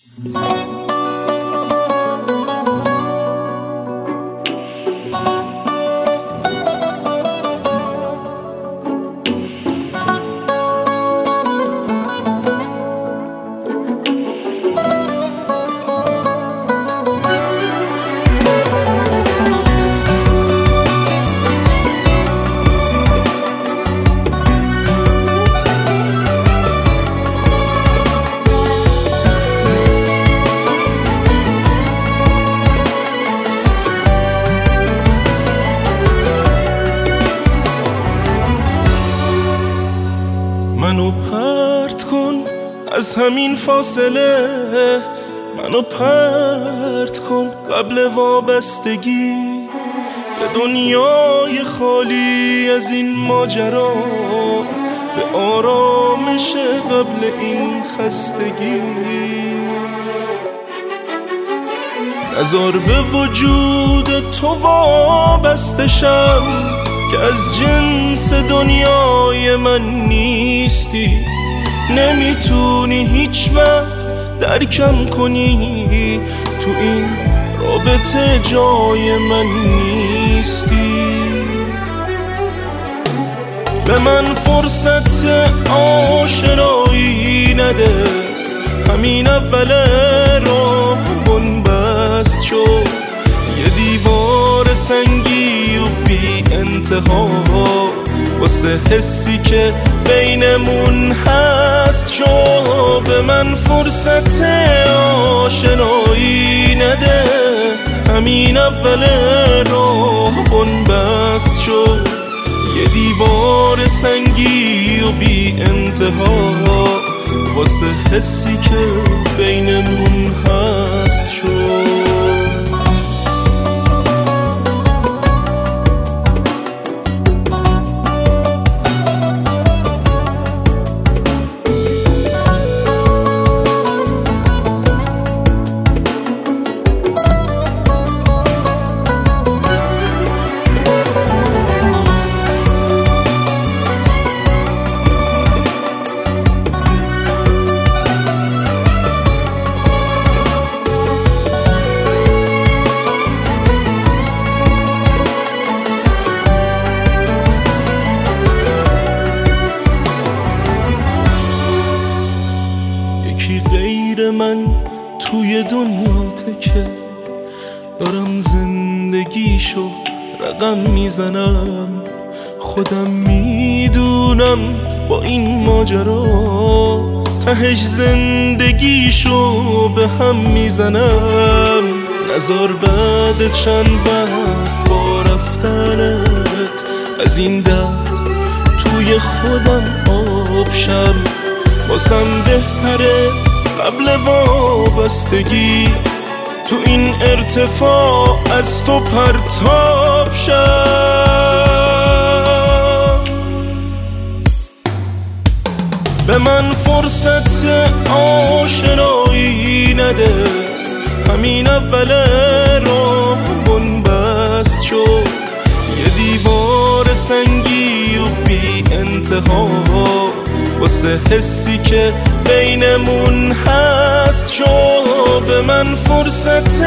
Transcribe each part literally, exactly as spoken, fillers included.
منو پرت کن از همین فاصله، منو پرت کن قبل وابستگی به دنیای خالی از این ماجرا، به آرامش قبل این خستگی. نذار به وجود تو وابسته شم که از جنس دنیای من نیستی. نمیتونی هیچ وقت درکم کنی، تو این رابطه جای من نیستی. به من فرصت آشنایی نده، همین اول راه بنبست شد یه دیوار سنگی و بی انتها واسه حسی که بینمون هست. شو به من فرصت آشنایی نده، همین اول راه بنبست شد یه دیوار سنگی و بی انتها واسه حسی که بینمون هست. شو غیر من توی دنیاته که دارم زندگیشو رقم میزنم. خودم میدونم با این ماجرا تهش زندگیشو به هم میزنم. نذار بعد چند وقت با رفتنت از این درد توی خودم آب شم. واسم بهتره قبل وابستگی تو این ارتفاع از تو پرتاب شم. به من فرصت آشنایی نده، همین اول راه بنبست شد یه دیوار سنگی و بی انتها واسه حسی که بینمون هست. شو به من فرصت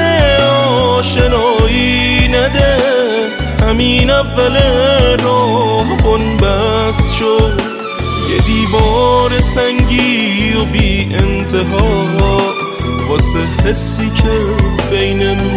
آشنایی نده، همین اول راه بنبست شد یه دیوار سنگی و بی انتها واسه حسی که بینمون